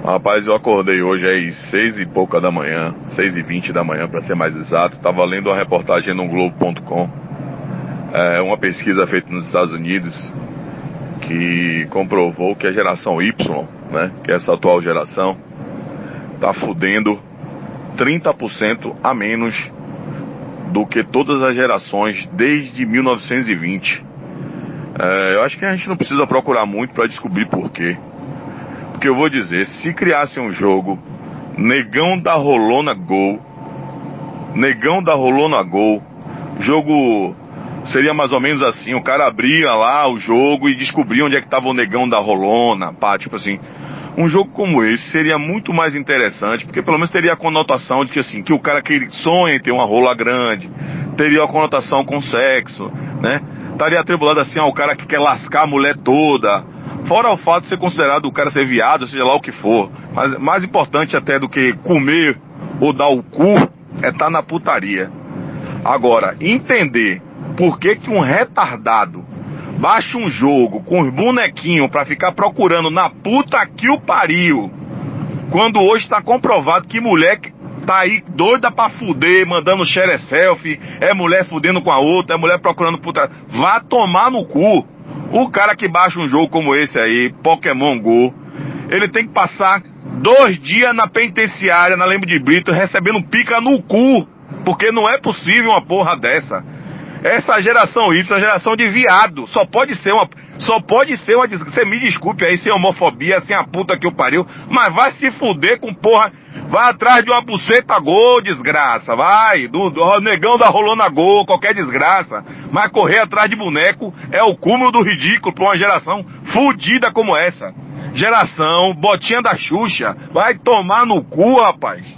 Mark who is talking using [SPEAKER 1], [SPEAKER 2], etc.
[SPEAKER 1] Rapaz, eu acordei hoje às 6 e pouca da manhã, 6h20 da manhã para ser mais exato. Estava lendo uma reportagem no Globo.com, uma pesquisa feita nos Estados Unidos, que comprovou que a geração Y, né, que é essa atual geração, tá fudendo 30% a menos do que todas as gerações desde 1920. Eu acho que a gente não precisa procurar muito para descobrir por quê. Porque eu vou dizer, se criasse um jogo Negão da Rolona Gol, jogo seria mais ou menos assim, o cara abria lá o jogo e descobria onde é que tava o Negão da Rolona, pá, tipo assim. Um jogo como esse seria muito mais interessante, porque pelo menos teria a conotação de que assim, que o cara que sonha em ter uma rola grande, teria a conotação com sexo, né? Estaria atribulado assim ao cara que quer lascar a mulher toda. Fora o fato de ser considerado o cara ser viado, seja lá o que for. Mas mais importante até do que comer ou dar o cu é estar na putaria. Agora, entender por que um retardado baixa um jogo com os bonequinhos pra ficar procurando na puta que o pariu, quando hoje tá comprovado que mulher tá aí doida pra fuder, mandando share selfie, é mulher fudendo com a outra, é mulher procurando puta. Vá tomar no cu. O cara que baixa um jogo como esse aí, Pokémon Go, ele tem que passar 2 dias na penitenciária, na Leme de Brito, recebendo pica no cu, porque não é possível uma porra dessa. Essa geração Y é uma geração de viado. Só pode ser uma você me desculpe aí, sem homofobia, sem a puta que eu pariu, mas vai se fuder com porra. Vai atrás de uma buceta Gol, desgraça. Vai, do Negão da Rolona Gol, qualquer desgraça. Mas correr atrás de boneco é o cúmulo do ridículo pra uma geração fudida como essa. Geração, botinha da Xuxa. Vai tomar no cu, rapaz.